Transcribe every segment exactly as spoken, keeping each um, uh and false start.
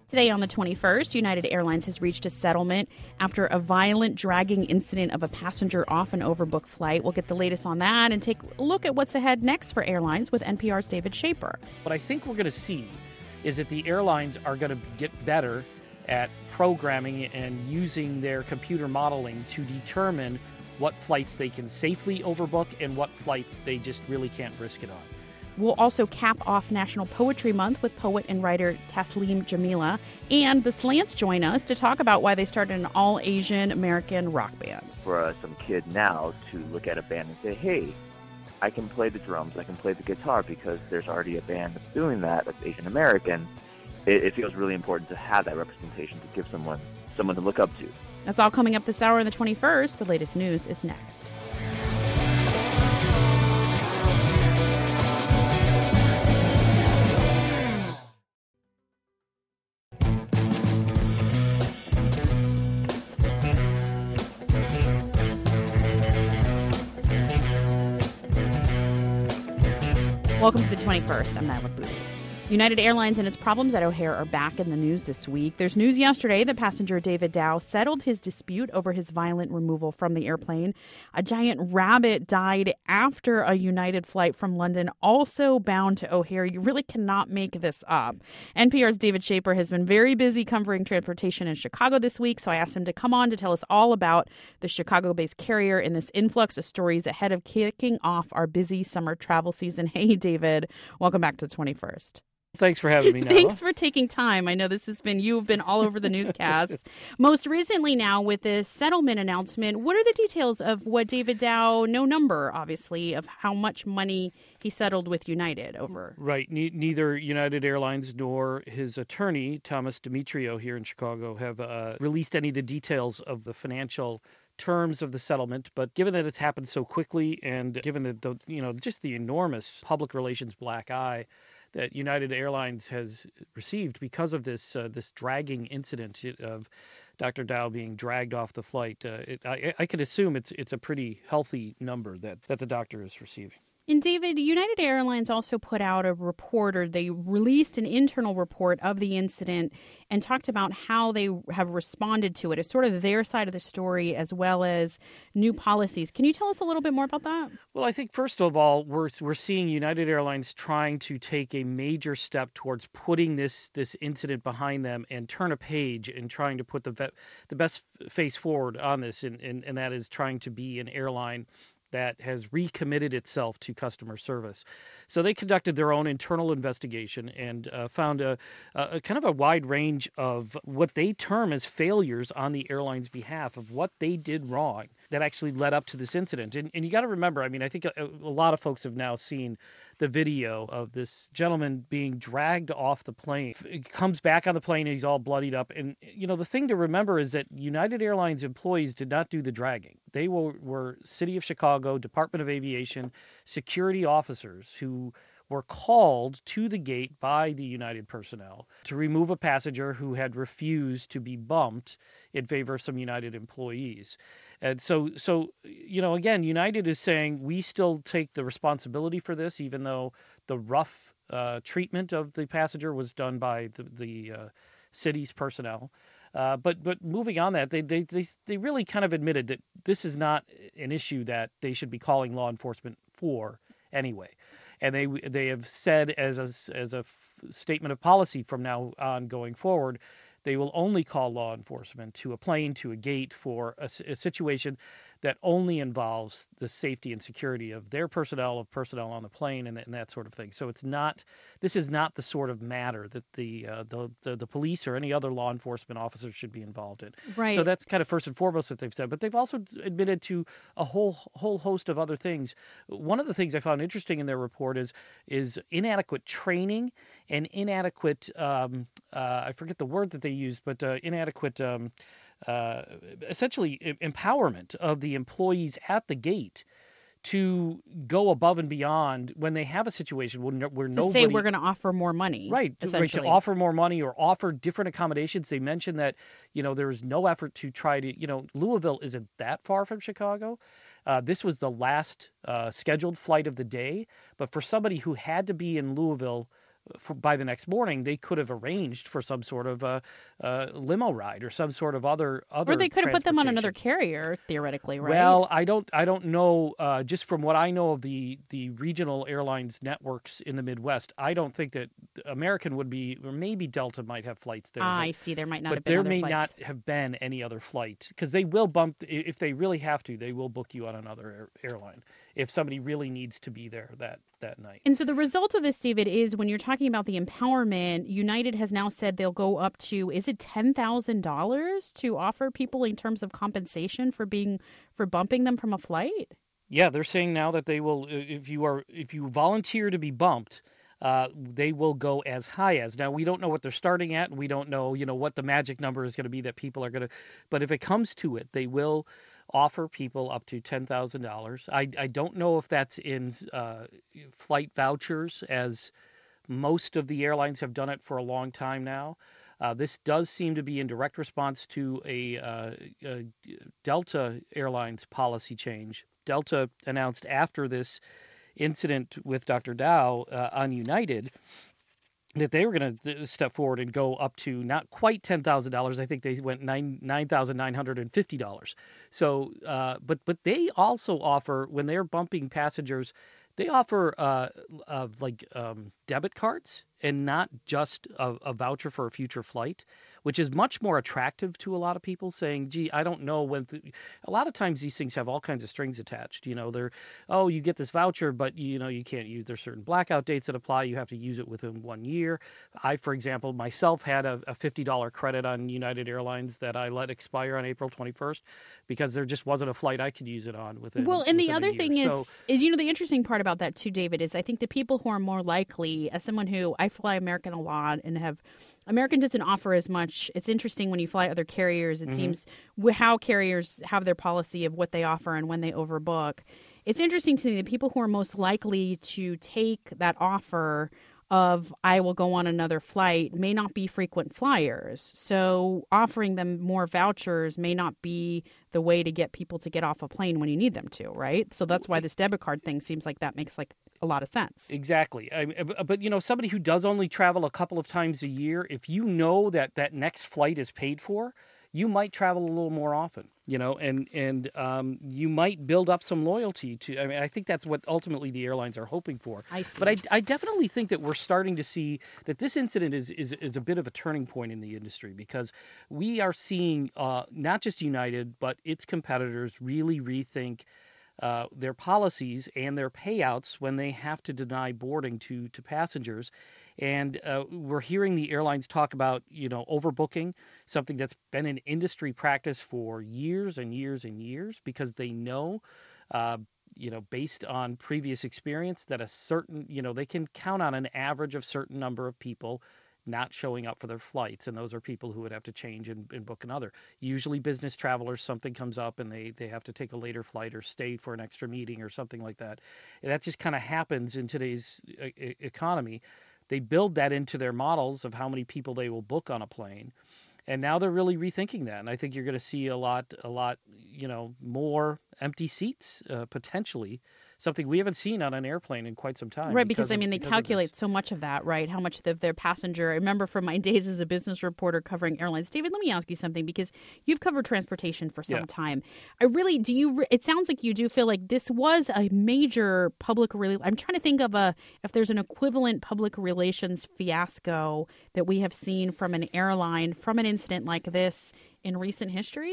Today on the twenty-first, United Airlines has reached a settlement after a violent dragging incident of a passenger off an overbooked flight. We'll get the latest on that and take a look at what's ahead next for airlines with N P R's David Schaper. What I think we're going to see is that the airlines are going to get better at programming and using their computer modeling to determine what flights they can safely overbook and what flights they just really can't risk it on. We'll also cap off National Poetry Month with poet and writer Taslim Jamila. And the Slants join us to talk about why they started an all-Asian American rock band. For uh, some kid now to look at a band and say, hey, I can play the drums, I can play the guitar, because there's already a band that's doing that, that's Asian American. It, it feels really important to have that representation, to give someone someone to look up to. That's all coming up this hour on the twenty-first. The latest news is next. Welcome to the twenty-first. I'm Nyla Booty. United Airlines and its problems at O'Hare are back in the news this week. There's news yesterday that passenger David Dow settled his dispute over his violent removal from the airplane. A giant rabbit died after a United flight from London, also bound to O'Hare. You really cannot make this up. N P R's David Schaper has been very busy covering transportation in Chicago this week, so I asked him to come on to tell us all about the Chicago-based carrier in this influx of stories ahead of kicking off our busy summer travel season. Hey, David, welcome back to the twenty-first. Thanks for having me, Nyla. Thanks for taking time. I know this has been, you've been all over the newscasts. Most recently now with this settlement announcement, what are the details of what David Dow, no number, obviously, of how much money he settled with United over? Right. Ne- neither United Airlines nor his attorney, Thomas Demetrio, here in Chicago, have uh, released any of the details of the financial terms of the settlement. But given that it's happened so quickly and given that, the, you know, just the enormous public relations black eye that United Airlines has received because of this uh, this dragging incident of Doctor Dow being dragged off the flight, uh, it, I, I could assume it's it's a pretty healthy number that, that the doctor is receiving. And David, United Airlines also put out a report, or they released an internal report of the incident and talked about how they have responded to it. It's sort of their side of the story as well as new policies. Can you tell us a little bit more about that? Well, I think first of all, we're we're seeing United Airlines trying to take a major step towards putting this this incident behind them and turn a page and trying to put the ve- the best face forward on this, and, and, and that is trying to be an airline that has recommitted itself to customer service. So they conducted their own internal investigation and uh, found a, a kind of a wide range of what they term as failures on the airline's behalf of what they did wrong that actually led up to this incident. And, and you got to remember, I mean, I think a, a lot of folks have now seen the video of this gentleman being dragged off the plane. He comes back on the plane and he's all bloodied up. And, you know, the thing to remember is that United Airlines employees did not do the dragging. They were, were City of Chicago, Department of Aviation, security officers who were called to the gate by the United personnel to remove a passenger who had refused to be bumped in favor of some United employees. And so, so you know, again, United is saying we still take the responsibility for this, even though the rough uh, treatment of the passenger was done by the, the uh, city's personnel. Uh, but but moving on that, they, they they they really kind of admitted that this is not an issue that they should be calling law enforcement for anyway. And they they have said as a, as a f- statement of policy from now on going forward, they will only call law enforcement to a plane, to a gate for a, a situation that only involves the safety and security of their personnel, of personnel on the plane, and, and that sort of thing. So it's not, this is not the sort of matter that the, uh, the the the police or any other law enforcement officer should be involved in. Right. So that's kind of first and foremost what they've said. But they've also admitted to a whole whole host of other things. One of the things I found interesting in their report is is inadequate training and inadequate, um, uh, I forget the word that they used, but uh, inadequate. Um, Uh, essentially empowerment of the employees at the gate to go above and beyond when they have a situation where, where to nobody... say we're going to offer more money. Right, to, right, to offer more money or offer different accommodations. They mentioned that, you know, there is no effort to try to, you know, Louisville isn't that far from Chicago. Uh, this was the last uh, scheduled flight of the day. But for somebody who had to be in Louisville for, by the next morning, they could have arranged for some sort of a, a limo ride or some sort of other other Or they could have put them on another transportation. carrier, theoretically, right? Well, I don't I don't know. Uh, just from what I know of the the regional airlines networks in the Midwest, I don't think that American would be, or maybe Delta might have flights there, Ah, but I see. There might not have but been there other may flights. not have been any other flight because they will bump i- if they really have to. They will book you on another air, airline if somebody really needs to be there that that night. And so the result of this, David, is when you're talking about the empowerment, United has now said they'll go up to, is it ten thousand dollars to offer people in terms of compensation for being for bumping them from a flight? Yeah, they're saying now that they will, if you are, if you volunteer to be bumped, uh, they will go as high as. Now we don't know what they're starting at, and we don't know, you know, what the magic number is going to be that people are going to. But if it comes to it, they will offer people up to ten thousand dollars. I I don't know if that's in uh, flight vouchers, as most of the airlines have done it for a long time now. Uh, this does seem to be in direct response to a, uh, a Delta Airlines policy change. Delta announced after this incident with Doctor Dow uh, on United that they were going to step forward and go up to not quite ten thousand dollars. I think they went nine nine thousand nine hundred and fifty dollars. So, uh, but but they also offer, when they're bumping passengers, they offer uh, uh, like um, debit cards and not just a, a voucher for a future flight, which is much more attractive to a lot of people. Saying, "Gee, I don't know when." Th-. A lot of times these things have all kinds of strings attached. You know, they're, oh, you get this voucher, but you know you can't use. There's certain blackout dates that apply. You have to use it within one year. I, for example, myself had a, a fifty dollars credit on United Airlines that I let expire on April twenty-first because there just wasn't a flight I could use it on within. Well, and the within a other year. thing is, So, is, you know, the interesting part about that too, David, is I think the people who are more likely, as someone who I fly American a lot and have, American doesn't offer as much. It's interesting when you fly other carriers, it mm-hmm. seems wh- how carriers have their policy of what they offer and when they overbook. It's interesting to me the people who are most likely to take that offer of I will go on another flight may not be frequent flyers. So offering them more vouchers may not be the way to get people to get off a plane when you need them to, right? So that's why this debit card thing seems like that makes like a lot of sense. Exactly. I, but, you know, somebody who does only travel a couple of times a year, if you know that that next flight is paid for, you might travel a little more often, you know, and and um, you might build up some loyalty to. I mean, I think that's what ultimately the airlines are hoping for. I see. But I, I definitely think that we're starting to see that this incident is is, is a bit of a turning point in the industry, because we are seeing uh, not just United, but its competitors really rethink uh, their policies and their payouts when they have to deny boarding to to passengers. And uh, we're hearing the airlines talk about, you know, overbooking, something that's been an industry practice for years and years and years, because they know, uh, you know, based on previous experience, that a certain, you know, they can count on an average of certain number of people not showing up for their flights. And those are people who would have to change and, and book another. Usually business travelers, something comes up and they, they have to take a later flight or stay for an extra meeting or something like that. And that just kind of happens in today's e- economy. They build that into their models of how many people they will book on a plane. And now they're really rethinking that. And I think you're going to see a lot, a lot, you know, more empty seats, uh, potentially, something we haven't seen on an airplane in quite some time. Right, because, because I of- mean, they because of calculate this. so much of that, right? How much of their passenger. I remember from my days as a business reporter covering airlines. David, let me ask you something, because you've covered transportation for some Yeah. time. I really, do you, re- it sounds like you do feel like this was a major public, rela- I'm trying to think of a, if there's an equivalent public relations fiasco that we have seen from an airline, from an incident like this in recent history?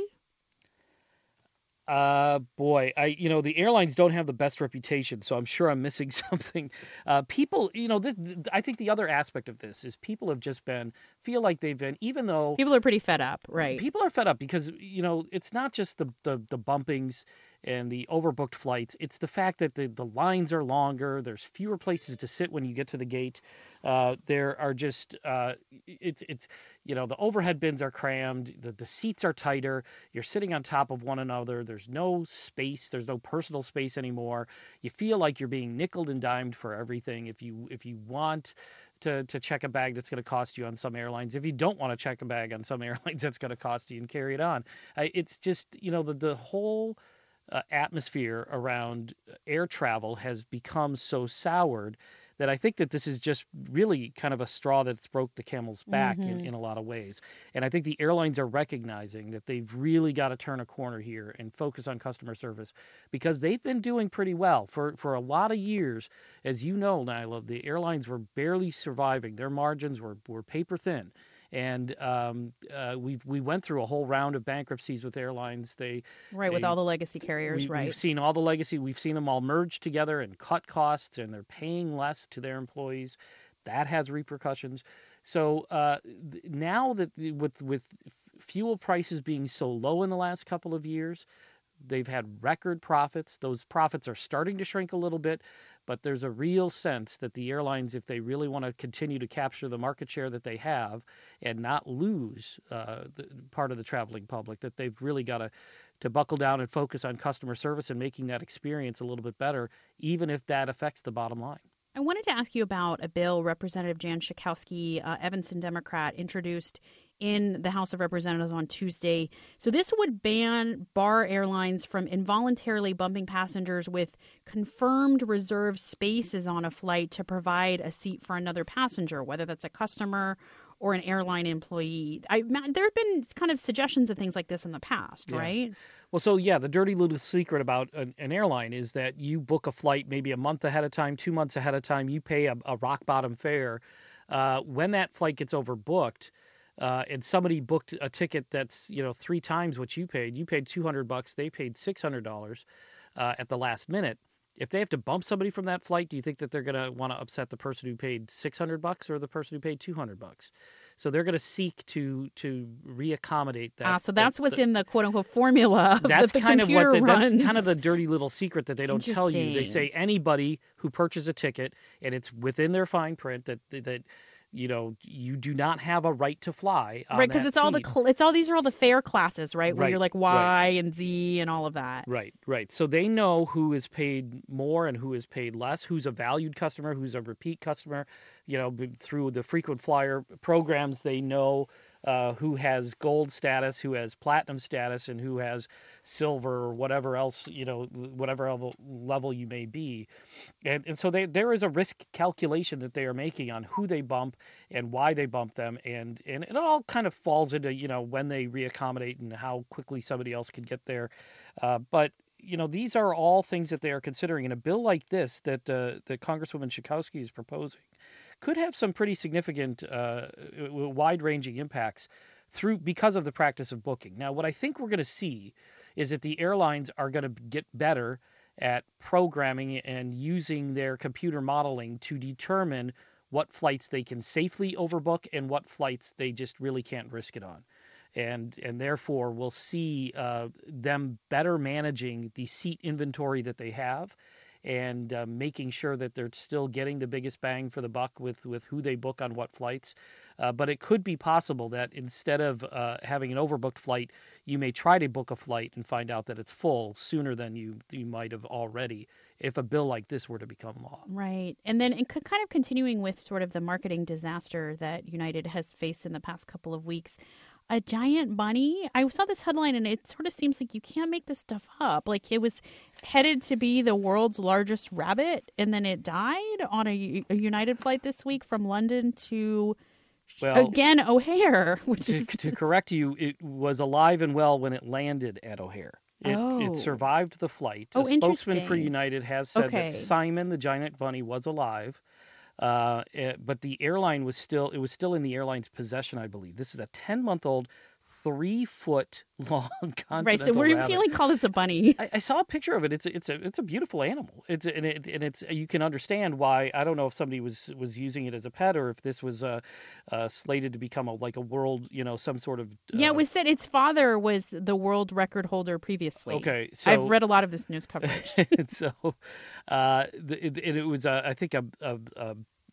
Uh, boy, I, you know, the airlines don't have the best reputation, so I'm sure I'm missing something. Uh, people, you know, this, I think the other aspect of this is people have just been, feel like they've been, even though People are pretty fed up, right? people are fed up because, you know, it's not just the, the, the bumpings and the overbooked flights. It's the fact that the, the lines are longer. There's fewer places to sit when you get to the gate. Uh, there are just, uh, it's, it's, you know, the overhead bins are crammed. The, the seats are tighter. You're sitting on top of one another. There's no space. There's no personal space anymore. You feel like you're being nickeled and dimed for everything. If you, if you want to, to check a bag, that's going to cost you on some airlines. If you don't want to check a bag on some airlines, that's going to cost you, and carry it on. Uh, it's just, you know, the, the whole uh, atmosphere around air travel has become so soured that I think that this is just really kind of a straw that's broke the camel's back in, Mm-hmm. in a lot of ways. And I think the airlines are recognizing that they've really got to turn a corner here and focus on customer service because they've been doing pretty well for, for a lot of years. As you know, Nyla, the airlines were barely surviving. Their margins were, were paper thin. And um, uh, we we went through a whole round of bankruptcies with airlines. They Right, with they all the legacy carriers, we, right? we've seen all the legacy. We've seen them all merge together and cut costs, and they're paying less to their employees. That has repercussions. So uh, th- now that the- with with f- fuel prices being so low in the last couple of years, they've had record profits. Those profits are starting to shrink a little bit, but there's a real sense that the airlines, if they really want to continue to capture the market share that they have and not lose uh, the, part of the traveling public, that they've really got to to buckle down and focus on customer service and making that experience a little bit better, even if that affects the bottom line. I wanted to ask you about a bill Representative Jan Schakowsky, uh, Evanston Democrat, introduced in the House of Representatives on Tuesday. So this would ban bar airlines from involuntarily bumping passengers with confirmed reserved spaces on a flight to provide a seat for another passenger, whether that's a customer or an airline employee. I, there have been kind of suggestions of things like this in the past, Yeah. right? Well, so yeah, the dirty little secret about an, an airline is that you book a flight maybe a month ahead of time, two months ahead of time. You pay a, a rock bottom fare. Uh, when that flight gets overbooked, uh, and somebody booked a ticket that's you know three times what you paid, you paid two hundred bucks, they paid six hundred dollars uh, at the last minute. If they have to bump somebody from that flight, do you think that they're going to want to upset the person who paid six hundred bucks or the person who paid two hundred bucks? So they're going to seek to to reaccommodate that. Ah, so that's that, what's the, in the quote unquote formula. That's that the kind of what the, runs. that's kind of the dirty little secret that they don't tell you. They Interesting. say anybody who purchases a ticket and it's within their fine print that that you know you do not have a right to fly on Right, because that it's all the seat. cl- it's all these are all the fare classes, right? Where Right, you're like Y right. and Z and all of that. Right, right. So they know who is paid more and who is paid less, who's a valued customer, who's a repeat customer. You know, b- through the frequent flyer programs, they know uh, who has gold status, who has platinum status, and who has silver or whatever else, you know, whatever level, level you may be. And, and so they, there is a risk calculation that they are making on who they bump and why they bump them. And, and it all kind of falls into, you know, when they reaccommodate and how quickly somebody else can get there. Uh, but, you know, these are all things that they are considering. And a bill like this that, uh, that Congresswoman Schakowsky is proposing could have some pretty significant, uh, wide-ranging impacts through because of the practice of booking. Now, what I think we're going to see is that the airlines are going to get better at programming and using their computer modeling to determine what flights they can safely overbook and what flights they just really can't risk it on. And and therefore we'll see uh, them better managing the seat inventory that they have and uh, making sure that they're still getting the biggest bang for the buck with, with who they book on what flights. Uh, but it could be possible that instead of uh, having an overbooked flight, you may try to book a flight and find out that it's full sooner than you, you might have already if a bill like this were to become law. Right. And then and c- kind of continuing with sort of the marketing disaster that United has faced in the past couple of weeks. A giant bunny. I saw this headline and it sort of seems like you can't make this stuff up. Like it was headed to be the world's largest rabbit and then it died on a, a United flight this week from London to, Well, again, O'Hare. Which to, is to correct you, it was alive and well when it landed at O'Hare. It, Oh. it survived the flight. Oh, a spokesman for interesting. United has said Okay. that Simon, the giant bunny, was alive. Uh, it- but the airline was still it was still in the airline's possession, I believe. This is a ten-month-old, three-foot long continental right. So we're rabbit. feeling call this a bunny. I, I saw a picture of it. It's a, it's a it's a beautiful animal. It's and it and it's you can understand why. I don't know if somebody was was using it as a pet or if this was uh, uh slated to become a like a world, you know, some sort of. Uh, Yeah, it was said its father was the world record holder previously. Okay, so I've read a lot of this news coverage. and so, uh, the, it, it was uh, I think a a, a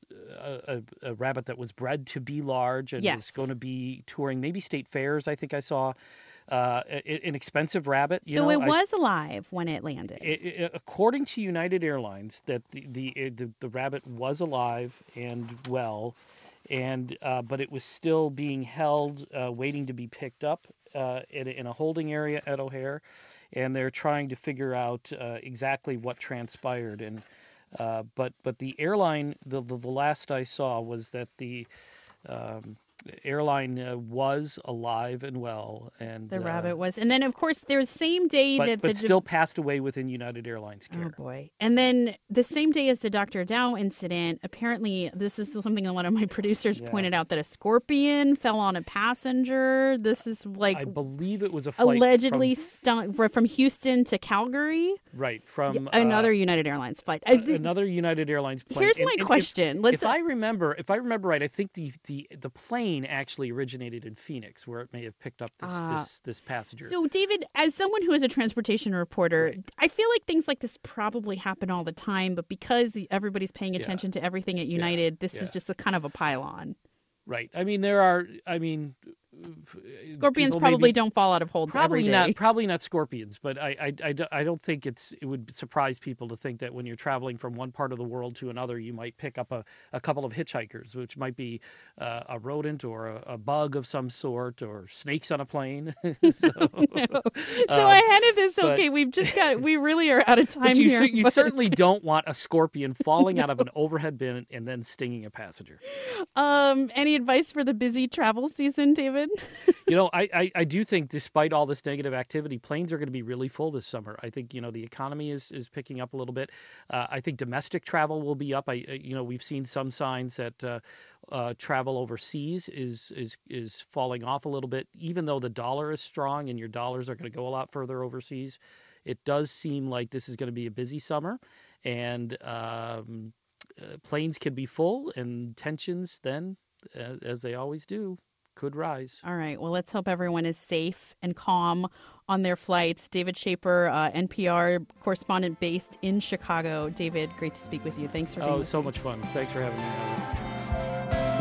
a a rabbit that was bred to be large and Yes. was going to be touring maybe state fairs. I think I saw uh, a- an expensive rabbit. You So know, it I- was alive when it landed. It, it, according to United Airlines, that the the, the the rabbit was alive and well, and uh, but it was still being held, uh, waiting to be picked up uh, in, a, in a holding area at O'Hare, and they're trying to figure out uh, exactly what transpired. And Uh, but but the airline, the, the the last I saw was that the um, airline uh, was alive and well, and The uh, rabbit was, and then of course there's same day but, that but the still passed away within United Airlines care. Oh boy! And then the same day as the Doctor Dow incident, apparently this is something that one of my producers Yeah. pointed out, that a scorpion fell on a passenger. This is like I believe it was a flight allegedly from, stung from Houston to Calgary. right from Another uh, United Airlines flight. I think- another United Airlines plane. Here's And- my and if- question. Let's. If I remember, if I remember right, I think the, the, the plane actually originated in Phoenix, where it may have picked up this Ah. this, this passenger. So, David, as someone who is a transportation reporter, Right. I feel like things like this probably happen all the time, but because everybody's paying Yeah. attention to everything at United, this Yeah. is just a kind of a pylon. Right. I mean, there are. I mean, Scorpions people probably maybe- don't fall out of holds Probably every day. not. Probably not scorpions, but I, I, I, don't- I don't think it's. It would surprise people to think that when you're traveling from one part of the world to another, you might pick up a, a couple of hitchhikers, which might be uh, a rodent or a, a bug of some sort, or snakes on a plane. so, So um, ahead of this, but- okay, we've just got. We really are out of time But you, here. cer- you but- certainly don't want a scorpion falling out of an overhead bin and then stinging a passenger. Um, any advice for the busy travel season, David? You know, I, I, I do think despite all this negative activity, planes are going to be really full this summer. I think, you know, the economy is, is picking up a little bit. Uh, I think domestic travel will be up. I, you know, we've seen some signs that uh, uh, travel overseas is, is, is falling off a little bit, even though the dollar is strong and your dollars are going to go a lot further overseas. It does seem like this is going to be a busy summer, and um, uh, planes can be full, and tensions then, uh, as they always do, could rise. All right. Well, let's hope everyone is safe and calm on their flights. David Shaper, uh, N P R correspondent based in Chicago. David, great to speak with you. Thanks for being Oh, with so me. much fun. Thanks for having me, Heather.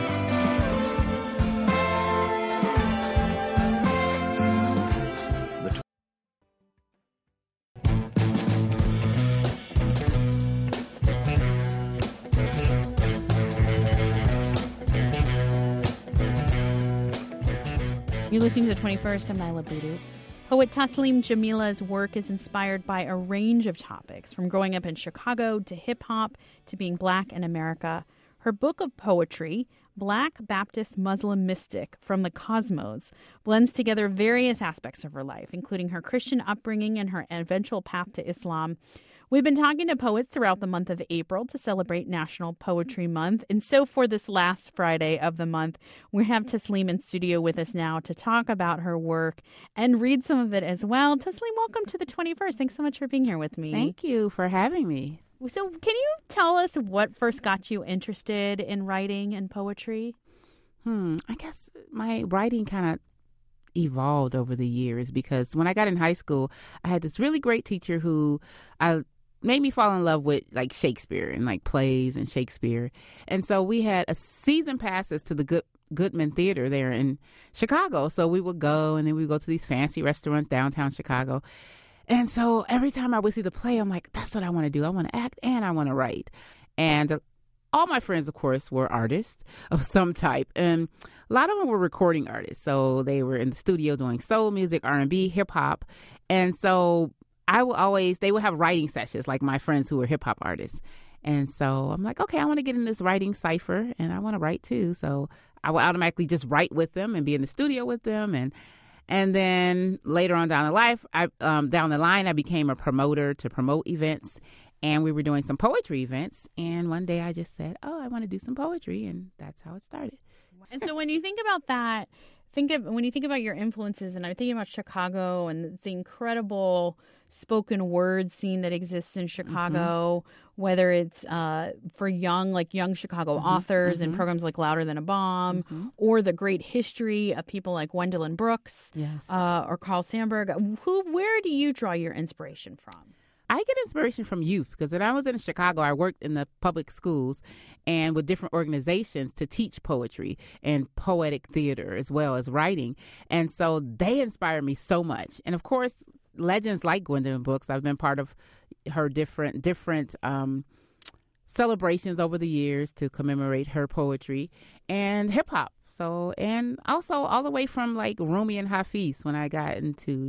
You're listening to the twenty-first. I'm Nyla Boodoo. Poet Taslim Jamila's work is inspired by a range of topics, from growing up in Chicago to hip-hop to being Black in America. Her book of poetry, Black Baptist Muslim Mystic from the Cosmos, blends together various aspects of her life, including her Christian upbringing and her eventual path to Islam. We've been talking to poets throughout the month of April to celebrate National Poetry Month. And so for this last Friday of the month, we have Taslim in studio with us now to talk about her work and read some of it as well. Taslim, welcome to the twenty-first. Thanks so much for being here with me. Thank you for having me. So can you tell us what first got you interested in writing and poetry? Hmm. I guess my writing kind of evolved over the years, because when I got in high school, I had this really great teacher who I made me fall in love with, like, Shakespeare and like plays and Shakespeare. And so we had a season passes to the Good Goodman Theater there in Chicago. So we would go, and then we would go to these fancy restaurants downtown Chicago. And so every time I would see the play, I'm like, that's what I want to do. I want to act and I want to write. And all my friends, of course, were artists of some type. And a lot of them were recording artists. So they were in the studio doing soul music, R and B, hip hop. And so I would always, they would have writing sessions, like my friends who were hip hop artists. And so I'm like, okay, I want to get in this writing cipher and I want to write too. So I would automatically just write with them and be in the studio with them. And And then later on down the life, I um, down the line, I became a promoter to promote events, and we were doing some poetry events. And one day, I just said, "Oh, I want to do some poetry," and that's how it started. And so when you think about that, think of when you think about your influences, and I'm thinking about Chicago and the incredible spoken word scene that exists in Chicago, mm-hmm. whether it's uh, for young, like young Chicago mm-hmm. authors mm-hmm. and programs like Louder Than a Bomb, mm-hmm. or the great history of people like Gwendolyn Brooks, yes, uh, or Carl Sandburg. Who, where do you draw your inspiration from? I get inspiration from youth, because when I was in Chicago, I worked in the public schools and with different organizations to teach poetry and poetic theater as well as writing. And so they inspire me so much. And of course, legends like Gwendolyn Brooks, I've been part of her different different um, celebrations over the years to commemorate her poetry, and hip hop. So, and also all the way from like Rumi and Hafiz when I got into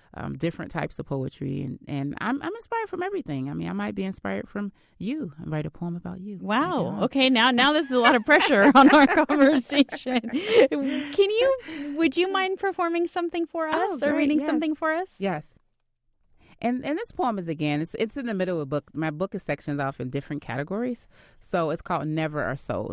um, different types of poetry. And, and I'm, I'm inspired from everything. I mean, I might be inspired from you and write a poem about you. Wow. Okay. Now, now this is a lot of pressure on our conversation. Can you, would you mind performing something for us Oh, or great. reading Yes. something for us? Yes. And and this poem is, again, it's it's in the middle of a book. My book is sectioned off in different categories. So it's called Never Our Souls.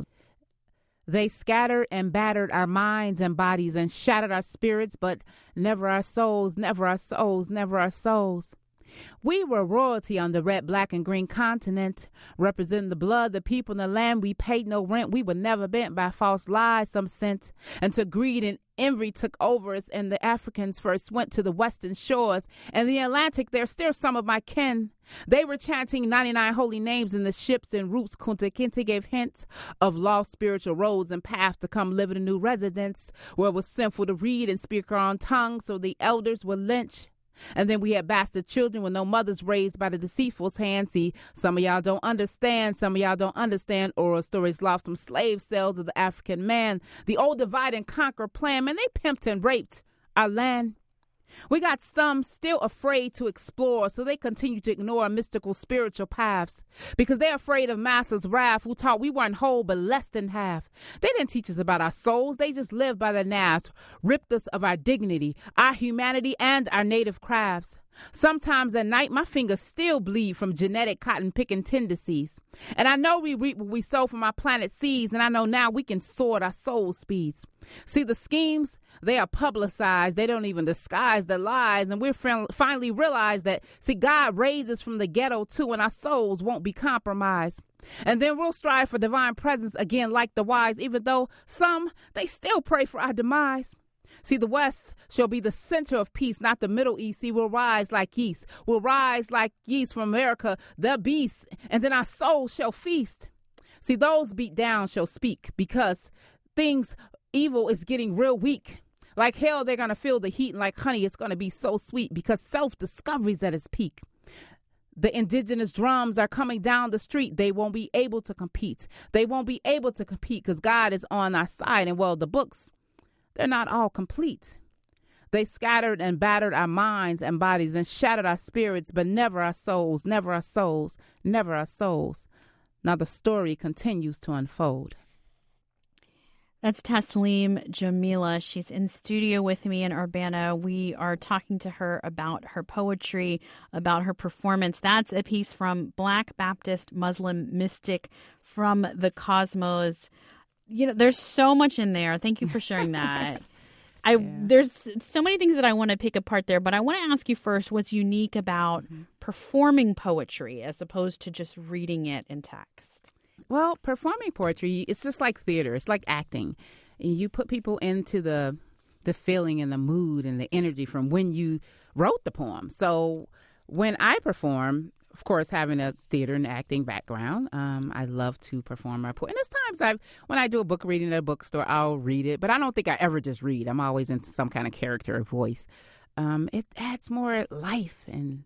They scattered and battered our minds and bodies and shattered our spirits, but never our souls, never our souls, never our souls. We were royalty on the red, black, and green continent, representing the blood, the people, and the land. We paid no rent. We were never bent by false lies, some sent, until greed and envy took over us, and the Africans first went to the western shores. And the Atlantic, they're still some of my kin. They were chanting ninety-nine holy names in the ships and routes. Kunta Kinte gave hints of lost spiritual roads and paths to come live in a new residence, where it was sinful to read and speak our own tongue, so the elders were lynched. And then we had bastard children with no mothers raised by the deceitful's hand. See, some of y'all don't understand. Some of y'all don't understand oral stories lost from slave cells of the African man. The old divide and conquer plan, man, they pimped and raped our land. We got some still afraid to explore, so they continue to ignore mystical spiritual paths because they're afraid of master's wrath, who taught we weren't whole but less than half. They didn't teach us about our souls. They just lived by the nas, ripped us of our dignity, our humanity, and our native crafts. Sometimes at night, my fingers still bleed from genetic cotton picking tendencies. And I know we reap what we sow from our planet seeds, and I know now we can soar at our soul speeds. See, the schemes, they are publicized. They don't even disguise the lies. And we're fin- finally realize that, see, God raises from the ghetto too, and our souls won't be compromised. And then we'll strive for divine presence again like the wise, even though some, they still pray for our demise. See, the West shall be the center of peace, not the Middle East. See, we'll rise like yeast. We'll rise like yeast from America, the beast, and then our soul shall feast. See, those beat down shall speak, because things, evil is getting real weak. Like hell, they're going to feel the heat, and like honey, it's going to be so sweet, because self-discovery's at its peak. The indigenous drums are coming down the street. They won't be able to compete. They won't be able to compete because God is on our side. And well, the books, they're not all complete. They scattered and battered our minds and bodies and shattered our spirits, but never our souls, never our souls, never our souls. Now the story continues to unfold. That's Taslim Jamila. She's in studio with me in Urbana. We are talking to her about her poetry, about her performance. That's a piece from Black Baptist Muslim Mystic from the Cosmos. You know, there's so much in there. Thank you for sharing that. I yeah. There's so many things that I want to pick apart there, but I want to ask you first what's unique about mm-hmm. performing poetry as opposed to just reading it in text. Well, performing poetry, it's just like theater. It's like acting. You put people into the the feeling and the mood and the energy from when you wrote the poem. So when I perform, of course, having a theater and acting background, um, I love to perform my poem. And there's times I, when I do a book reading at a bookstore, I'll read it. But I don't think I ever just read. I'm always into some kind of character or voice. Um, it adds more life and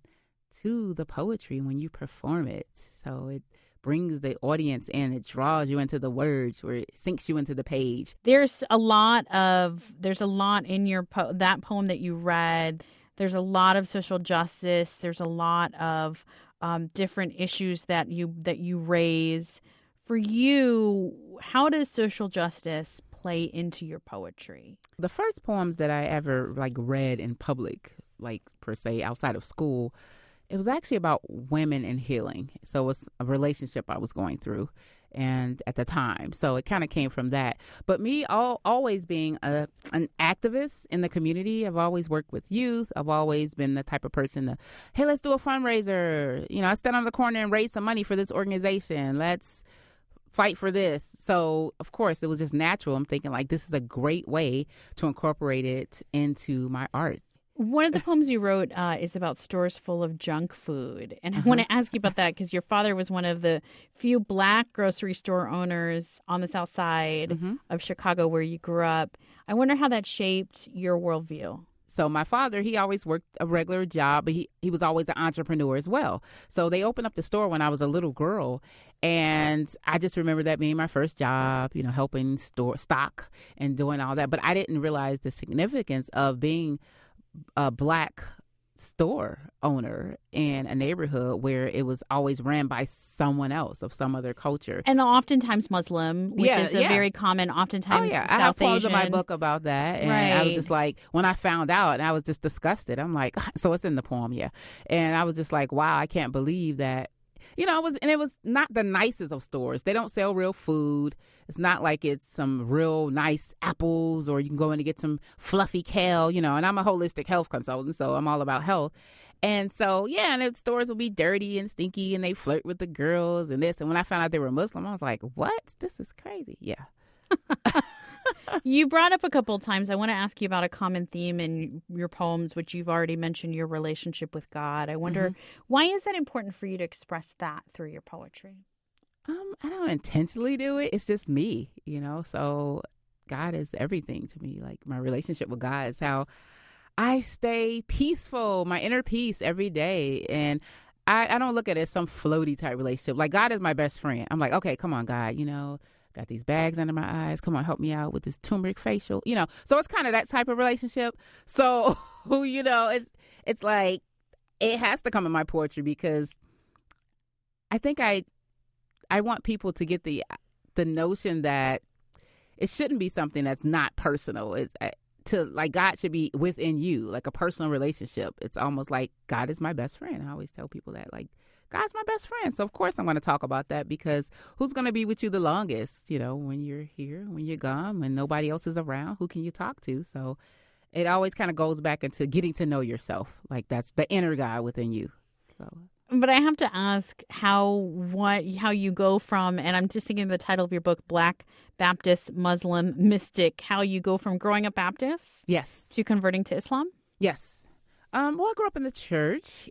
to the poetry when you perform it. So it brings the audience in. It draws you into the words, or it sinks you into the page. There's a lot of there's a lot in your po- that poem that you read. There's a lot of social justice. There's a lot of um, different issues that you that you raise. For you, how does social justice play into your poetry? The first poems that I ever like read in public, like per se outside of school, it was actually about women and healing. So it was a relationship I was going through, and at the time, so it kind of came from that. But me, all, always being a an activist in the community, I've always worked with youth. I've always been the type of person to, hey, let's do a fundraiser. You know, I stand on the corner and raise some money for this organization. Let's fight for this. So, of course, it was just natural. I'm thinking like this is a great way to incorporate it into my art. One of the poems you wrote uh, is about stores full of junk food. And uh-huh. I want to ask you about that because your father was one of the few Black grocery store owners on the South Side mm-hmm. of Chicago where you grew up. I wonder how that shaped your worldview. So my father, he always worked a regular job, but he, he was always an entrepreneur as well. So they opened up the store when I was a little girl. And I just remember that being my first job, you know, helping store stock and doing all that. But I didn't realize the significance of being a Black store owner in a neighborhood where it was always ran by someone else of some other culture. And oftentimes Muslim, which Yeah, is a yeah. very common, oftentimes Oh, yeah. South I have poems Asian. in my book about that. And I was Right. just like, when I found out, and I was just disgusted. I'm like, so it's in the poem, yeah. And I was just like, wow, I can't believe that. You know, it was, and it was not the nicest of stores. They don't sell real food. It's not like it's some real nice apples, or you can go in and get some fluffy kale, you know, and I'm a holistic health consultant, so I'm all about health. And so, yeah, and the stores will be dirty and stinky, and they flirt with the girls and this. And when I found out they were Muslim, I was like, what? This is crazy. Yeah. You brought up a couple of times, I want to ask you about a common theme in your poems, which you've already mentioned, your relationship with God. I wonder, Mm-hmm. why is that important for you to express that through your poetry? Um, I don't intentionally do it. It's just me, you know. So God is everything to me. Like, my relationship with God is how I stay peaceful, my inner peace every day. And I, I don't look at it as some floaty type relationship. Like, God is my best friend. I'm like, okay, come on, God, you know, got these bags under my eyes. Come on, help me out with this turmeric facial, you know. So it's kind of that type of relationship. So, you know, it's it's like, it has to come in my poetry, because I think I I want people to get the the notion that it shouldn't be something that's not personal. It's uh, to like, God should be within you, like a personal relationship. It's almost like God is my best friend. I always tell people that, like, God's my best friend. So of course I'm going to talk about that, because who's going to be with you the longest? You know, when you're here, when you're gone, when nobody else is around, who can you talk to? So it always kind of goes back into getting to know yourself. Like, that's the inner guy within you. So. But I have to ask how what how you go from, and I'm just thinking of the title of your book, Black Baptist Muslim Mystic, how you go from growing up Baptist Yes. to converting to Islam. Yes. Um, well, I grew up in the church,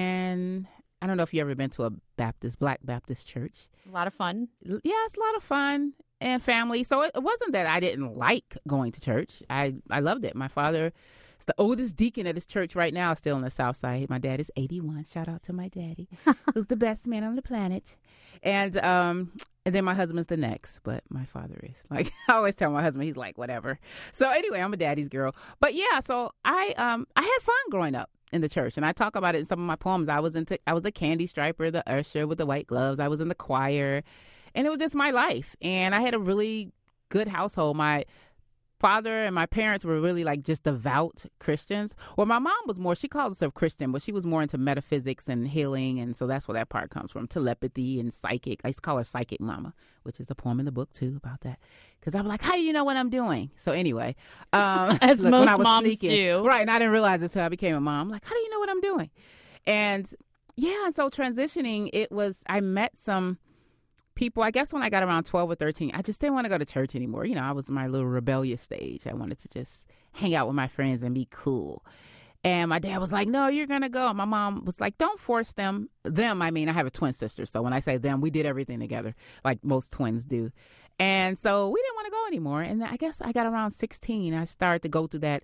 and I don't know if you ever been to a Baptist, Black Baptist church. A lot of fun. Yeah, it's a lot of fun and family. So it, it wasn't that I didn't like going to church. I, I loved it. My father is the oldest deacon at his church right now, still in the South Side. My dad is eighty-one. Shout out to my daddy, who's the best man on the planet. And um, and then my husband's the next, but my father is. Like, I always tell my husband, he's like, whatever. So anyway, I'm a daddy's girl. But yeah, so I um I had fun growing up in the church, and I talk about it in some of my poems. I was into I was the candy striper, the usher with the white gloves. I was in the choir, and it was just my life. And I had a really good household. My father and my parents were really like just devout Christians. Well, my mom was more, she calls herself Christian, but she was more into metaphysics and healing. And so that's where that part comes from, telepathy and psychic. I used to call her Psychic Mama, which is a poem in the book too about that. Because I was like, how do you know what I'm doing? So anyway. Um, As look, most when I was moms sneaking, do. Right. And I didn't realize it until I became a mom. I'm like, how do you know what I'm doing? And yeah, and so transitioning, it was, I met some people, I guess when I got around twelve or thirteen, I just didn't want to go to church anymore. You know, I was in my little rebellious stage. I wanted to just hang out with my friends and be cool. And my dad was like, no, you're going to go. And my mom was like, don't force them. Them, I mean, I have a twin sister. So when I say them, we did everything together, like most twins do. And so we didn't want to go anymore. And I guess I got around sixteen. I started to go through that,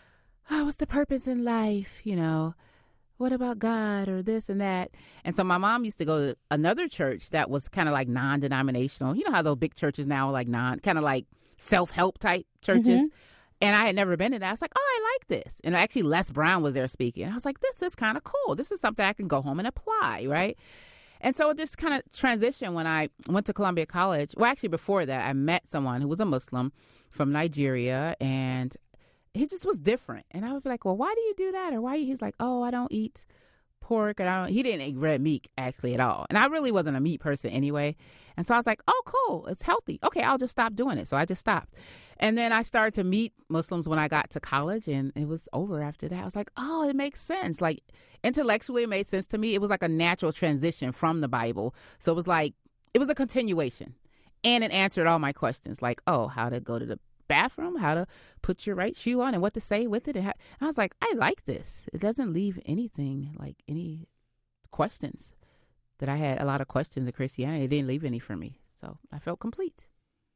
oh, what's the purpose in life? You know, what about God or this and that? And so my mom used to go to another church that was kind of like non-denominational. You know how those big churches now are like non, kind of like self-help type churches. Mm-hmm. And I had never been to that. I was like, oh, I like this. And actually Les Brown was there speaking. I was like, this is kind of cool. This is something I can go home and apply, right? And so this kind of transition when I went to Columbia College. Well, actually before that, I met someone who was a Muslim from Nigeria, and he just was different. And I would be like, well, why do you do that? Or why? He's like, oh, I don't eat pork. And I don't, he didn't eat red meat actually at all. And I really wasn't a meat person anyway. And so I was like, oh, cool. It's healthy. Okay, I'll just stop doing it. So I just stopped. And then I started to meet Muslims when I got to college, and it was over after that. I was like, oh, it makes sense. Like intellectually, it made sense to me. It was like a natural transition from the Bible. So it was like, it was a continuation. And it answered all my questions, like, oh, how to go to the bathroom, how to put your right shoe on, and what to say with it. And, how, and I was like, I like this. It doesn't leave anything, like any questions that I had. A lot of questions in Christianity. It didn't leave any for me. So I felt complete.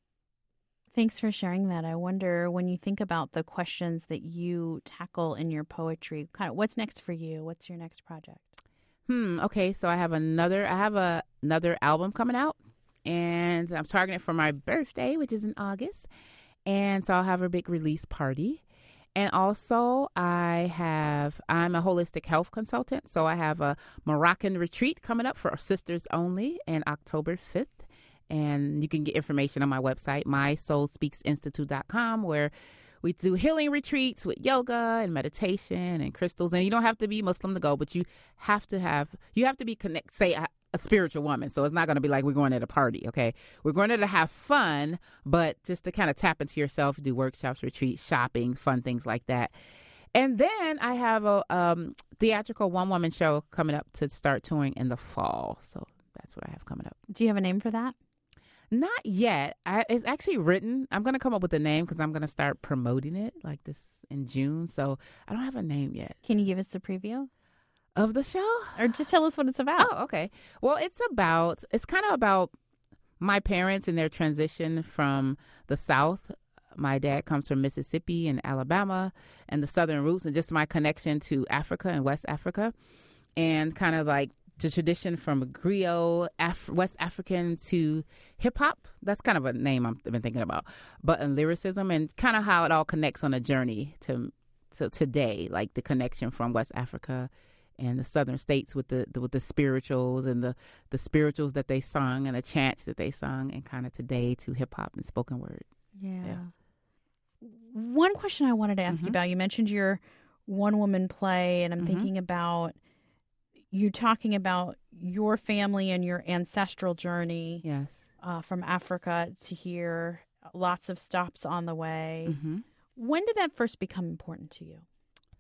Thanks for sharing that. I wonder, when you think about the questions that you tackle in your poetry, kind of what's next for you? What's your next project? Hmm. Okay. So I have another, I have a, another album coming out, and I'm targeting it for my birthday, which is in August. And so I'll have a big release party. And also, I have, I'm a holistic health consultant. So I have a Moroccan retreat coming up for sisters only on October fifth. And you can get information on my website, my soul speaks institute dot com, where we do healing retreats with yoga and meditation and crystals. And you don't have to be Muslim to go, but you have to have, you have to be connect, say, a, a spiritual woman. So it's not going to be like we're going at a party, okay? We're going there to have fun, but just to kind of tap into yourself, do workshops, retreats, shopping, fun things like that. And then I have a um, theatrical one-woman show coming up to start touring in the fall. So that's what I have coming up. Do you have a name for that? Not yet. I, it's actually written. I'm going to come up with a name because I'm going to start promoting it like this in June. So I don't have a name yet. Can you give us a preview of the show? Or just tell us what it's about. Oh, okay. Well, it's about, it's kind of about my parents and their transition from the South. My dad comes from Mississippi and Alabama and the Southern roots, and just my connection to Africa and West Africa, and kind of like the tradition from griot, Af- West African to hip hop. That's kind of a name I've been thinking about. But in lyricism, and kind of how it all connects on a journey to, to today, like the connection from West Africa and the Southern states with the, the with the spirituals and the, the spirituals that they sung and the chants that they sung, and kind of today to hip hop and spoken word. Yeah. yeah. One question I wanted to ask mm-hmm. you about, you mentioned your one woman play, and I'm mm-hmm. thinking about you talking about your family and your ancestral journey. Yes. Uh, from Africa to here, lots of stops on the way. Mm-hmm. When did that first become important to you?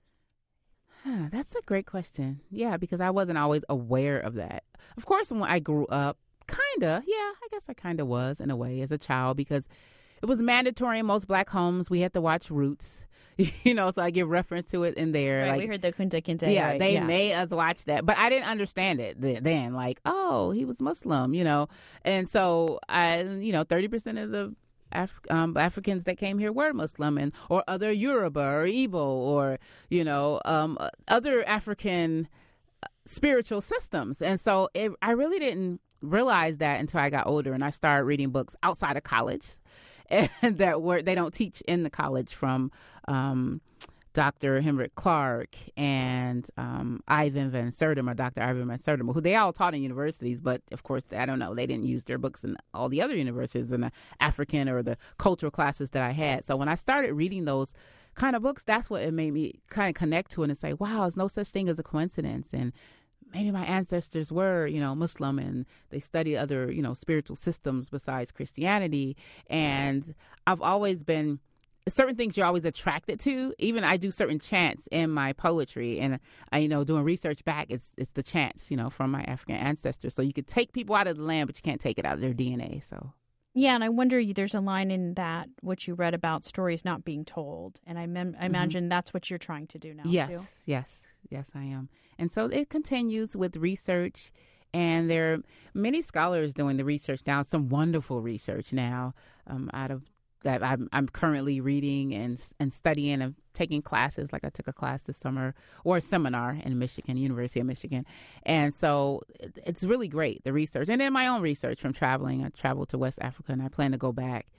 Huh, that's a great question. Yeah, because I wasn't always aware of that. Of course, when I grew up, kind of, yeah, I guess I kind of was in a way as a child, because it was mandatory in most Black homes. We had to watch Roots, you know, so I give reference to it in there. Right, like, we heard the Kunta Kinte. Yeah, right? they yeah. made us watch that. But I didn't understand it then. Like, oh, he was Muslim, you know. And so, I, you know, thirty percent of the Af- um, Africans that came here were Muslim, and or other Yoruba or Igbo or, you know, um, other African spiritual systems. And so it, I really didn't realize that until I got older and I started reading books outside of college. And that were they don't teach in the college, from um, Doctor Henrik Clark and um, Ivan Van Sertima, Doctor Ivan Van Sertima, who they all taught in universities, but of course, I don't know, they didn't use their books in all the other universities in the African or the cultural classes that I had. So when I started reading those kind of books, that's what it made me kind of connect to it and say, wow, there's no such thing as a coincidence. And maybe my ancestors were, you know, Muslim, and they studied other, you know, spiritual systems besides Christianity. And I've always been, certain things you're always attracted to. Even I do certain chants in my poetry, and I, you know, doing research back, it's it's the chants, you know, from my African ancestors. So you could take people out of the land, but you can't take it out of their D N A. So. Yeah, and I wonder, there's a line in that, what you read about stories not being told. And I, mem- I imagine mm-hmm. that's what you're trying to do now, yes, too. Yes, yes. Yes, I am. And so it continues with research, and there are many scholars doing the research now, some wonderful research now um, out of that I'm, I'm currently reading and and studying and taking classes. Like I took a class this summer, or a seminar in Michigan, University of Michigan. And so it, it's really great, the research. And then my own research from traveling. I traveled to West Africa, and I plan to go back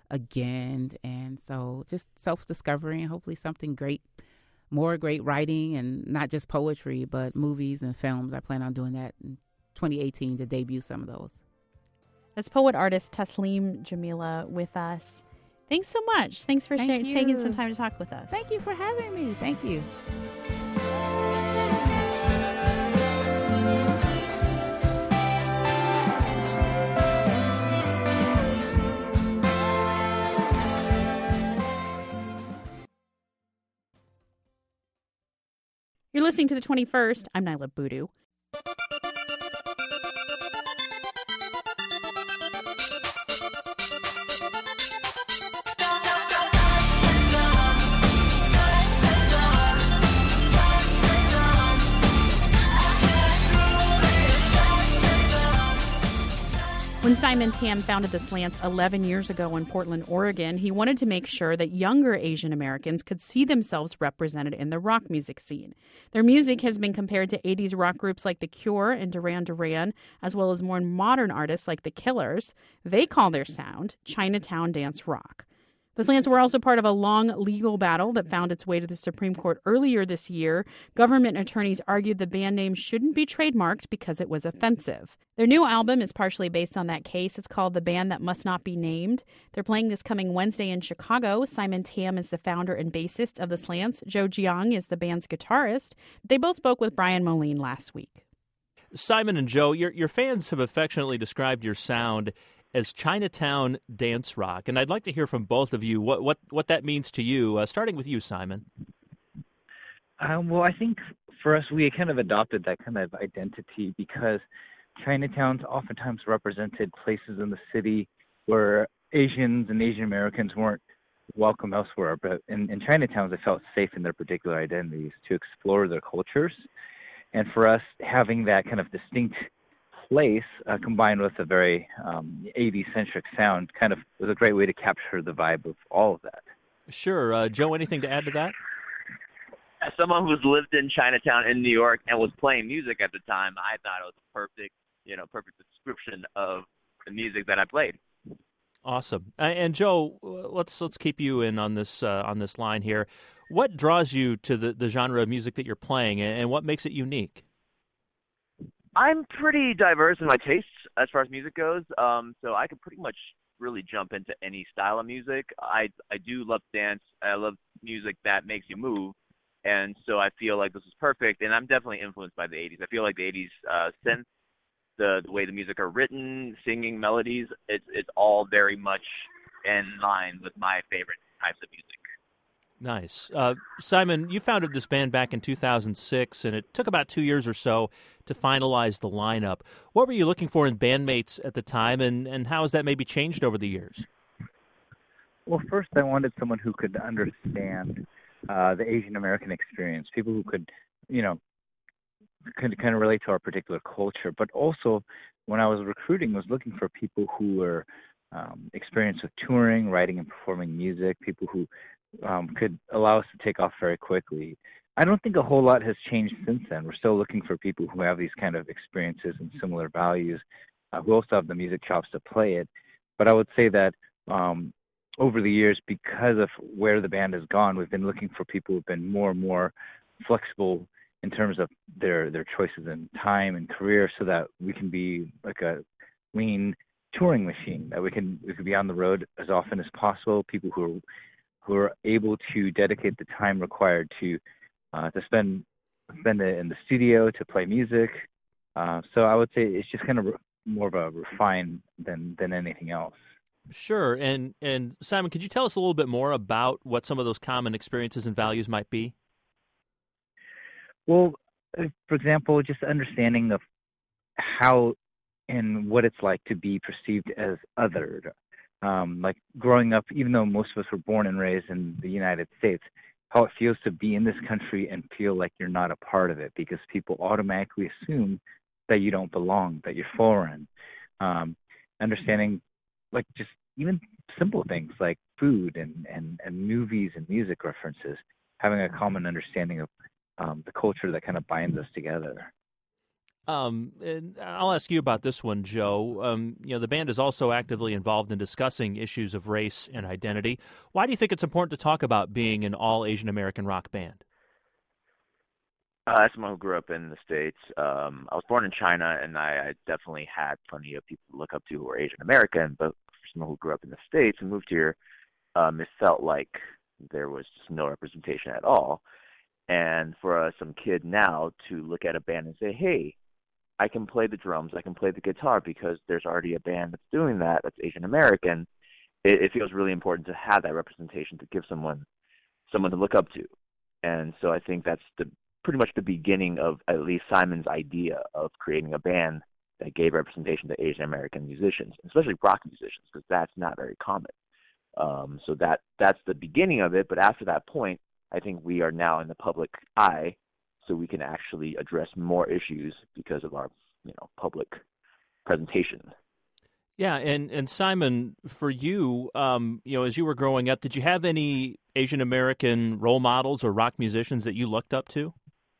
again. And so just self-discovery, and hopefully something great. More great writing, and not just poetry, but movies and films. I plan on doing that in twenty eighteen to debut some of those. That's poet artist Taslim Jamila with us. Thanks so much. Thanks for Thank sh- taking some time to talk with us. Thank you for having me. Thank you. You're listening to The twenty-first. I'm Nyla Boodoo. When Simon Tam founded the Slants eleven years ago in Portland, Oregon, he wanted to make sure that younger Asian Americans could see themselves represented in the rock music scene. Their music has been compared to eighties rock groups like The Cure and Duran Duran, as well as more modern artists like The Killers. They call their sound Chinatown dance rock. The slants were also part of a long legal battle that found its way to the Supreme Court earlier this year. Government attorneys argued the band name shouldn't be trademarked because it was offensive. Their new album is partially based on that case. It's called The Band That Must Not Be Named. They're playing this coming Wednesday in Chicago. Simon Tam is the founder and bassist of the Slants. Joe Jiang is the band's guitarist. They both spoke with Brian Moline last week. Simon and Joe, your your fans have affectionately described your sound as Chinatown dance rock, and I'd like to hear from both of you what what, what that means to you. Uh, starting with you, Simon. Um, well, I think for us, we kind of adopted that kind of identity because Chinatowns oftentimes represented places in the city where Asians and Asian Americans weren't welcome elsewhere, but in, in Chinatowns, they felt safe in their particular identities to explore their cultures. And for us, having that kind of distinct place uh, combined with a very um, eighties-centric sound kind of was a great way to capture the vibe of all of that. Sure. Uh, Joe, anything to add to that? As someone who's lived in Chinatown in New York and was playing music at the time, I thought it was a perfect, you know, perfect description of the music that I played. Awesome. Uh, and Joe, let's let's keep you in on this uh, on this line here. What draws you to the, the genre of music that you're playing, and what makes it unique? I'm pretty diverse in my tastes as far as music goes, um, so I can pretty much really jump into any style of music. I I do love dance. I love music that makes you move, and so I feel like this is perfect. And I'm definitely influenced by the eighties. I feel like the eighties uh, synth, the the way the music are written, singing, melodies, it's it's all very much in line with my favorite types of music. Nice. Uh, Simon, you founded this band back in two thousand six, and it took about two years or so to finalize the lineup. What were you looking for in bandmates at the time, and, and how has that maybe changed over the years? Well, first I wanted someone who could understand uh, the Asian American experience, people who could, you know, could kind of relate to our particular culture. But also, when I was recruiting, was looking for people who were um, experienced with touring, writing and performing music, people who Um, could allow us to take off very quickly. I don't think a whole lot has changed since then. We're still looking for people who have these kind of experiences and similar values, uh, who also have the music chops to play it. But I would say that um, over the years, because of where the band has gone, we've been looking for people who've been more and more flexible in terms of their, their choices in time and career, so that we can be like a lean touring machine, that we can we can be on the road as often as possible, people who are who are able to dedicate the time required to uh, to spend spend it in the studio, to play music. Uh, so I would say it's just kind of re- more of a refine than than anything else. Sure. And and Simon, could you tell us a little bit more about what some of those common experiences and values might be? Well, for example, just understanding of how and what it's like to be perceived as othered. Um, like growing up, even though most of us were born and raised in the United States, how it feels to be in this country and feel like you're not a part of it, because people automatically assume that you don't belong, that you're foreign. Um, understanding, like, just even simple things like food and, and, and movies and music references, having a common understanding of um, the culture that kind of binds us together. Um, and I'll ask you about this one, Joe. Um, you know, the band is also actively involved in discussing issues of race and identity. Why do you think it's important to talk about being an all Asian American rock band? Uh, as someone who grew up in the States, um, I was born in China, and I, I definitely had plenty of people to look up to who were Asian American. But for someone who grew up in the States and moved here, um, it felt like there was just no representation at all. And for uh, some kid now to look at a band and say, hey, I can play the drums, I can play the guitar because there's already a band that's doing that, that's Asian American, it, it feels really important to have that representation, to give someone someone to look up to. And so I think that's the pretty much the beginning of at least Simon's idea of creating a band that gave representation to Asian American musicians, especially rock musicians, because that's not very common. Um, so that that's the beginning of it. But after that point, I think we are now in the public eye, so we can actually address more issues because of our, you know, public presentation. Yeah, and, and Simon, for you, um, you know, as you were growing up, did you have any Asian American role models or rock musicians that you looked up to?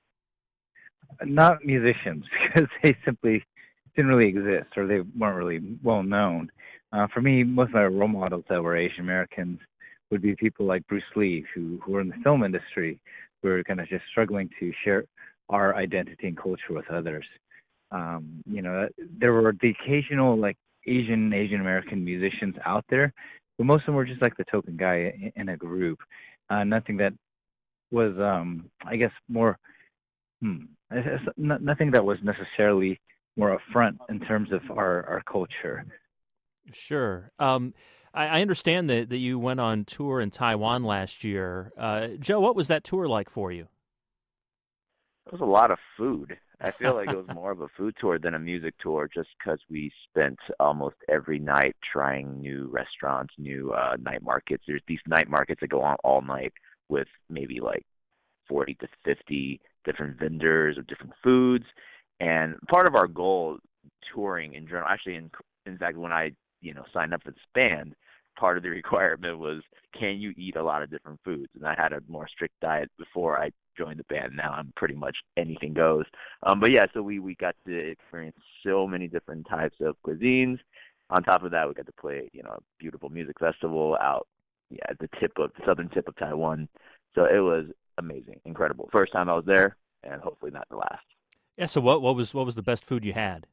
Not musicians, because they simply didn't really exist, or they weren't really well known. Uh, for me, most of my role models that were Asian Americans would be people like Bruce Lee, who, who are in the film industry, who are kind of just struggling to share our identity and culture with others. Um, you know, there were the occasional like Asian, Asian American musicians out there, but most of them were just like the token guy in, in a group. Uh, nothing that was, um, I guess, more, hmm, nothing that was necessarily more upfront in terms of our, our culture. Sure. Um, I, I understand that, that you went on tour in Taiwan last year. Uh, Joe, what was that tour like for you? It was a lot of food. I feel like it was more of a food tour than a music tour, just because we spent almost every night trying new restaurants, new uh, night markets. There's these night markets that go on all night with maybe like forty to fifty different vendors of different foods. And part of our goal touring in general, actually, in, in fact, when I you know signed up for this band, part of the requirement was, can you eat a lot of different foods? And I had a more strict diet before I joined the band. Now I'm pretty much anything goes. Um, but yeah, so we, we got to experience so many different types of cuisines. On top of that, we got to play, you know, a beautiful music festival out yeah, at the tip of the southern tip of Taiwan. So it was amazing, incredible. First time I was there, and hopefully not the last. Yeah. So what what was what was the best food you had?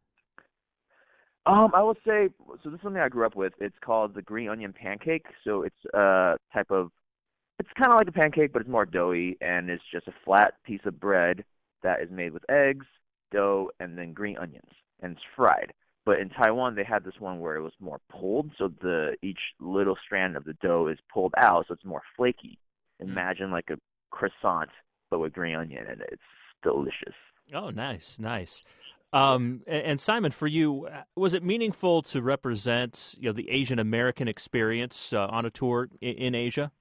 Um, I would say, so this is something I grew up with. It's called the green onion pancake. So it's a type of, it's kind of like a pancake, but it's more doughy, and it's just a flat piece of bread that is made with eggs, dough, and then green onions, and it's fried. But in Taiwan, they had this one where it was more pulled, so the each little strand of the dough is pulled out, so it's more flaky. Imagine like a croissant, but with green onion, and it's delicious. Oh, nice, nice. Um, and, and Simon, for you, was it meaningful to represent, you know, the Asian American experience uh, on a tour in, in Asia?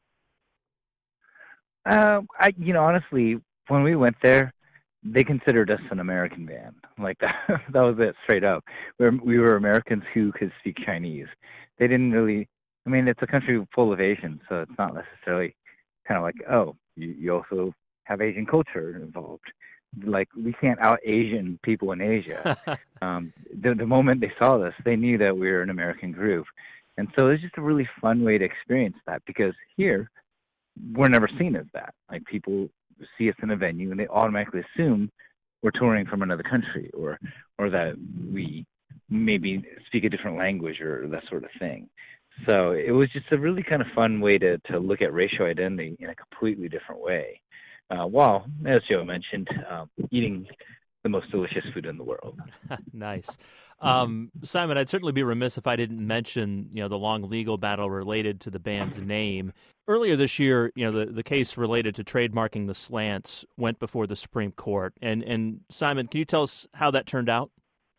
Uh, I, you know, honestly, when we went there, they considered us an American band. Like that, that was it, straight up. We were, we were Americans who could speak Chinese. They didn't really. I mean, it's a country full of Asians, so it's not necessarily kind of like, oh, you, you also have Asian culture involved. Like, we can't out-Asian people in Asia. um, the, the moment they saw us, they knew that we were an American group. And so it was just a really fun way to experience that, because here, we're never seen as that. Like, people see us in a venue, and they automatically assume we're touring from another country, or or that we maybe speak a different language or that sort of thing. So it was just a really kind of fun way to, to look at racial identity in a completely different way. Uh, while, as Joe mentioned, um, eating the most delicious food in the world. Nice. Um, Simon, I'd certainly be remiss if I didn't mention, you know, the long legal battle related to the band's name. Earlier this year, you know, the, the case related to trademarking the slants went before the Supreme Court. And, and Simon, can you tell us how that turned out?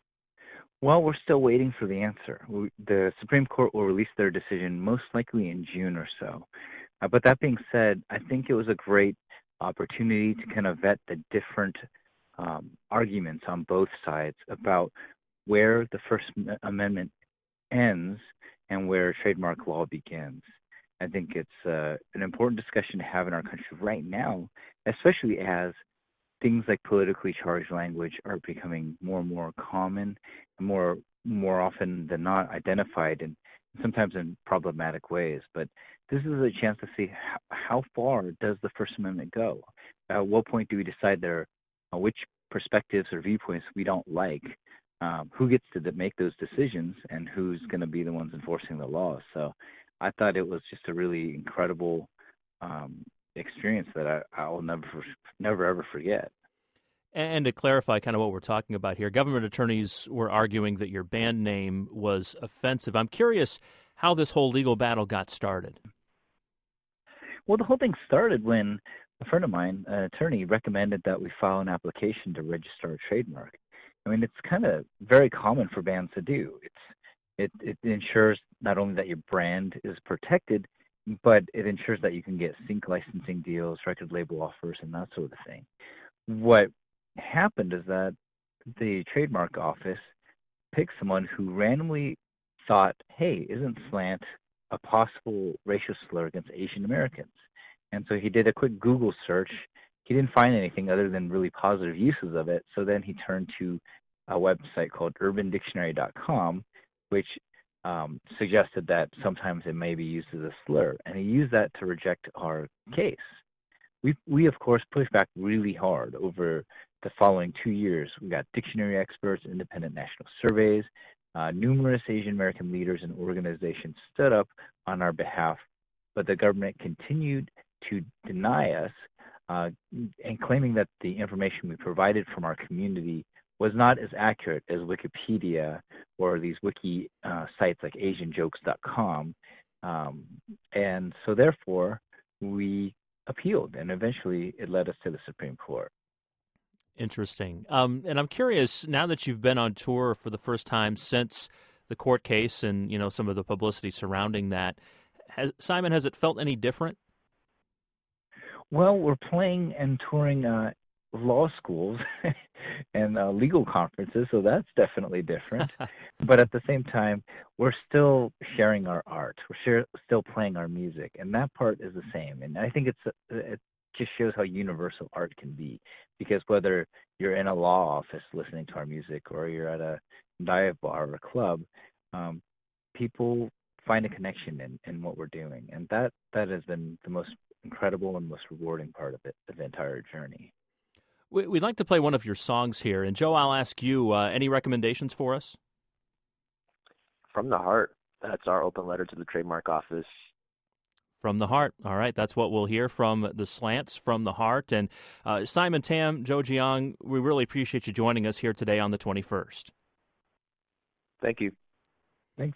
Well, we're still waiting for the answer. We, the Supreme Court will release their decision most likely in June or so. Uh, but that being said, I think it was a great opportunity to kind of vet the different um, arguments on both sides about where the First Amendment ends and where trademark law begins. I think it's uh, an important discussion to have in our country right now, especially as things like politically charged language are becoming more and more common, and more more often than not identified in sometimes in problematic ways. But this is a chance to see how, how far does the First Amendment go? At what point do we decide there uh, which perspectives or viewpoints we don't like? Um, who gets to make those decisions, and who's going to be the ones enforcing the law? So I thought it was just a really incredible um, experience that I, I will never, never, ever forget. And to clarify kind of what we're talking about here, government attorneys were arguing that your band name was offensive. I'm curious how this whole legal battle got started. Well, the whole thing started when a friend of mine, an attorney, recommended that we file an application to register a trademark. I mean, it's kind of very common for bands to do. It's it, it ensures not only that your brand is protected, but it ensures that you can get sync licensing deals, record label offers, and that sort of thing. What happened is that the trademark office picked someone who randomly thought, hey, isn't slant a possible racial slur against Asian Americans? And so he did a quick Google search. He didn't find anything other than really positive uses of it. So then he turned to a website called urban dictionary dot com, which um, suggested that sometimes it may be used as a slur, and he used that to reject our case. We, we of course, pushed back really hard over the following two years. We got dictionary experts, independent national surveys, uh, numerous Asian American leaders and organizations stood up on our behalf, but the government continued to deny us uh, and claiming that the information we provided from our community was not as accurate as Wikipedia or these wiki uh, sites like Asian Jokes dot com. Um, and so therefore, we appealed, and eventually it led us to the Supreme Court. Interesting. Um, and I'm curious, now that you've been on tour for the first time since the court case and, you know, some of the publicity surrounding that, has, Simon, has it felt any different? Well, we're playing and touring uh, law schools and uh, legal conferences, so that's definitely different. But at the same time, we're still sharing our art. We're share, still playing our music, and that part is the same. And I think it's it just shows how universal art can be, because whether you're in a law office listening to our music or you're at a dive bar or a club, um, people find a connection in, in what we're doing, and that, that has been the most incredible and most rewarding part of it, of the entire journey. We'd like to play one of your songs here. And Joe, I'll ask you, uh, any recommendations for us? From the Heart. That's our open letter to the trademark office. From the Heart. All right, that's what we'll hear from the Slants, From the Heart. And uh, Simon Tam, Joe Jiang, we really appreciate you joining us here today on the twenty-first. Thank you. Thanks.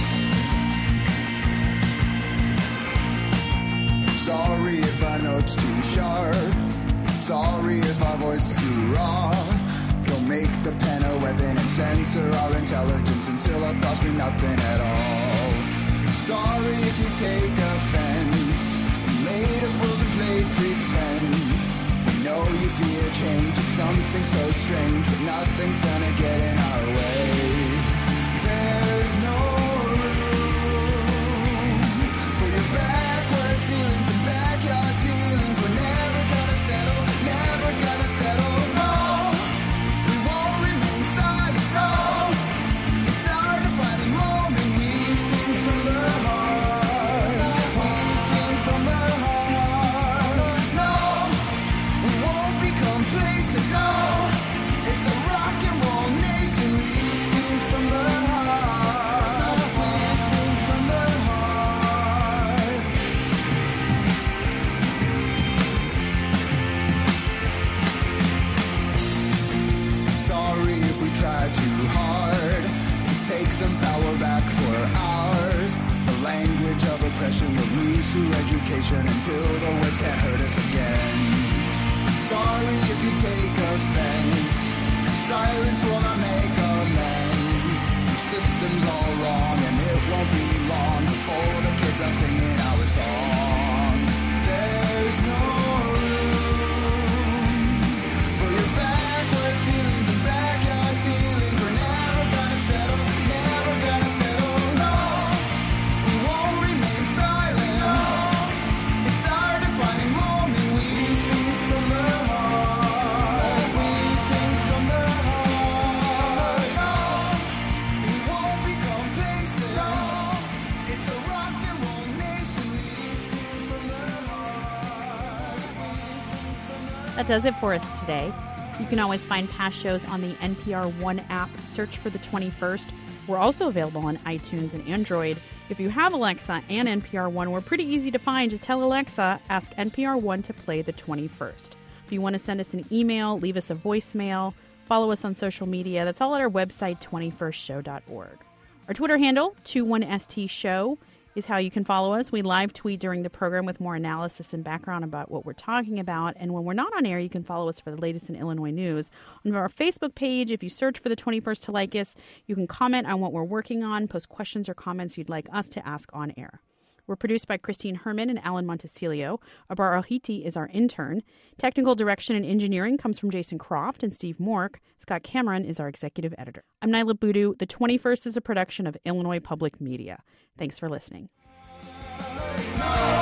Sorry if I know it's too sharp. Sorry if our voice is too raw. Don't make the pen a weapon and censor our intelligence until our thoughts mean nothing at all. Sorry if you take offense. We made of rules and played pretend. We know you fear change. It's something so strange, but nothing's gonna get in our way. There's no room for your backwards feelings and backyard dealings. We're never gonna settle, never gonna settle. No, we won't remain silent. No, it's hard to find a moment. We sing from the heart. We sing from the heart. No, we won't be complacent. No, it's a rock and roll nation. We sing from the heart. We sing from the heart. Sorry if we try too hard to take some power back for ours. The language of oppression will lose through education until the words can't hurt us again. Sorry if you take offense. Silence will not make amends. Your system's all wrong, and it won't be long before the kids are singing our song. There's no room for your backwards feelings and backyard dealings. We're never gonna settle, never gonna settle. No, we won't remain silent. No, it's hard to find a moment. We sing from the heart. We sing from the heart. No, we won't be complacent. No, it's a rock and roll nation. We sing from the heart. We sing from the heart. That does it for us today. You can always find past shows on the N P R One app. Search for the twenty-first. We're also available on iTunes and Android. If you have Alexa and N P R One, we're pretty easy to find. Just tell Alexa, ask N P R One to play the twenty-first. If you want to send us an email, leave us a voicemail, follow us on social media, that's all at our website, twenty-first show dot org. Our Twitter handle, twenty-one S T show, is how you can follow us. We live tweet during the program with more analysis and background about what we're talking about. And when we're not on air, you can follow us for the latest in Illinois news. On our Facebook page, if you search for the twenty-first to like us, you can comment on what we're working on, post questions or comments you'd like us to ask on air. We're produced by Christine Herman and Alan Montecillo. Abar Alhiti is our intern. Technical direction and engineering comes from Jason Croft and Steve Mork. Scott Cameron is our executive editor. I'm Nyla Boodoo. The twenty-first is a production of Illinois Public Media. Thanks for listening. No.